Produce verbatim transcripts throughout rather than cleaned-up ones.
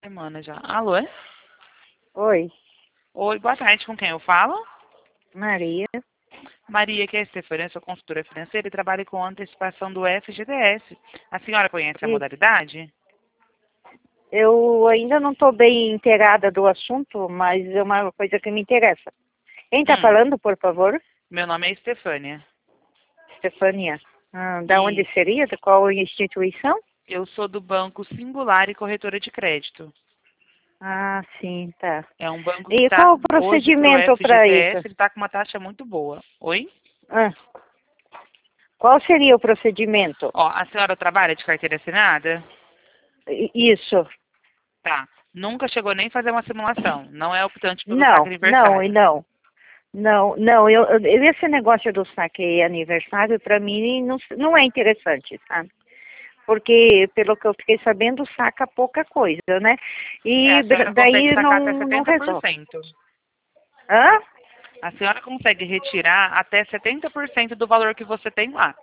Semana já. Alô? é? Oi, Oi, boa tarde. Com quem eu falo? Maria. Maria, que é a Estefânia, sou consultora financeira e trabalho com antecipação do F G T S. A senhora conhece a E modalidade? eu ainda não estou bem inteirada do assunto, mas é uma coisa que me interessa. Quem está Hum, falando, por favor? meu nome é Estefânia. Stefania. Ah, da onde E seria? De qual instituição? eu sou do Banco Singular e Corretora de Crédito. Ah, sim, tá. É um banco que E está, qual o hoje, para o procedimento para isso? F G T S, ele está com uma taxa muito boa. Oi? Ah, qual seria o procedimento? Ó, a senhora trabalha de carteira assinada? I- Isso. Tá. Nunca chegou nem a fazer uma simulação. Não é optante pelo saque Não, não, e aniversário. não. Não, não, eu, eu- esse negócio do saque aniversário, para mim, não, não é interessante, sabe? Porque, pelo que eu fiquei sabendo, saca pouca coisa, né? É, E a br- senhora consegue daí sacar até não, não setenta por resolve. cento. Hã? A senhora consegue retirar até setenta por cento do valor que você tem lá.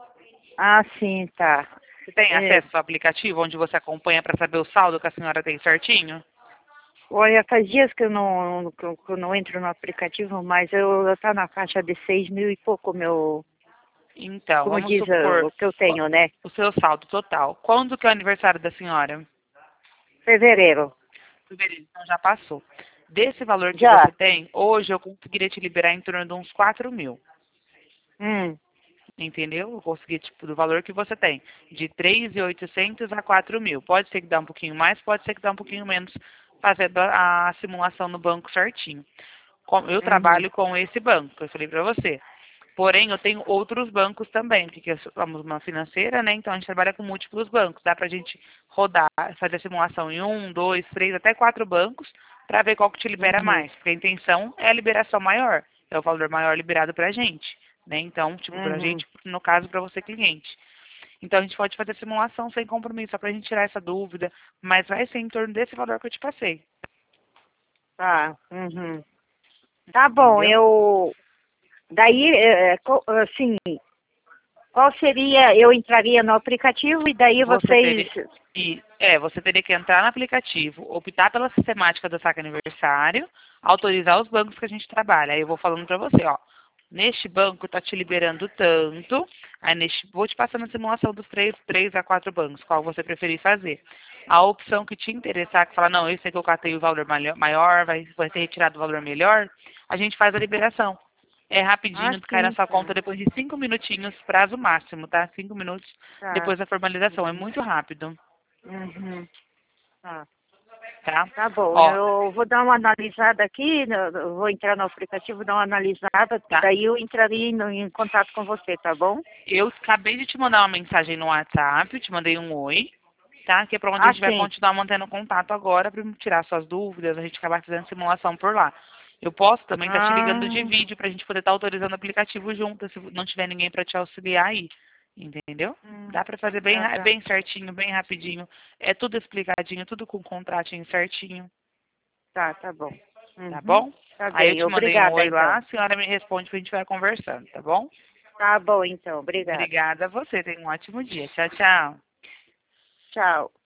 Ah, sim, tá. Você tem É, acesso ao aplicativo onde você acompanha para saber o saldo que a senhora tem certinho? olha, faz dias que eu não, que eu, que eu não entro no aplicativo, mas eu, eu tá na faixa de seis mil e pouco, meu, Então, como vamos diz ah, supor o que eu tenho, né? o seu saldo total. Quando que é o aniversário da senhora? Fevereiro. Fevereiro, então já passou. Desse valor que você Já. tem, hoje eu conseguiria te liberar em torno de uns quatro mil. Hum. Entendeu? Eu consegui, tipo, do valor que você tem. De três mil e oitocentos a quatro mil. Pode ser que dá um pouquinho mais, pode ser que dá um pouquinho menos, fazendo a, a simulação no banco certinho. Com- Eu Uhum. trabalho com esse banco, eu falei para você. Porém, eu tenho outros bancos também, porque somos uma financeira, né? Então a gente trabalha com múltiplos bancos. Dá para a gente rodar, fazer a simulação em um, dois, três, até quatro bancos, para ver qual que te libera Uhum. mais. Porque a intenção é a liberação maior, é o valor maior liberado para a gente, né? Então, tipo, para a Uhum. gente, no caso, para você cliente. Então a gente pode fazer a simulação sem compromisso, só para a gente tirar essa dúvida, mas vai ser em torno desse valor que eu te passei, Tá. Uhum. Tá bom, entendeu? eu. Daí, é, é, co- assim, qual seria? Eu entraria no aplicativo e daí Você vocês. teria. E, é, você teria que entrar no aplicativo, optar pela sistemática do saque aniversário, autorizar os bancos que a gente trabalha. Aí eu vou falando para você, ó. Neste banco tá te liberando tanto. Aí neste, vou te passando a simulação dos três, três a quatro bancos, qual você preferir fazer. A opção que te interessar, que fala, não, esse aqui eu catei o valor malho- maior, vai, vai ser retirado o valor melhor, a gente faz a liberação. É Ah, rapidinho, cai na sim, sua conta tá. depois de cinco minutinhos, prazo máximo, tá? Cinco minutos Tá. depois da formalização. É muito rápido, Uhum. Tá. tá? Tá bom, Ó, eu vou dar uma analisada aqui, né, eu vou entrar no aplicativo, dar uma analisada, tá. daí eu entraria em, em contato com você, tá bom? Eu acabei de te mandar uma mensagem no WhatsApp, te mandei um oi, tá? Que é pra onde a Ah, gente vai sim. continuar mantendo contato agora pra tirar suas dúvidas, a gente acabar fazendo simulação por lá. Eu posso também estar te ligando de Ah, vídeo pra gente poder estar autorizando o aplicativo junto, se não tiver ninguém pra te auxiliar aí. Entendeu? hum, Dá pra fazer bem, tá, ra- tá. bem certinho, bem rapidinho. É tudo explicadinho, tudo com contratinho certinho. Tá, tá bom. Tá Uhum. bom? Tá Aí eu bem, te mandei um obrigada oi lá, então. a senhora me responde pra gente vai conversando, tá bom? Tá bom então, obrigada. Obrigada a você, tenha um ótimo dia. Tchau, tchau. Tchau.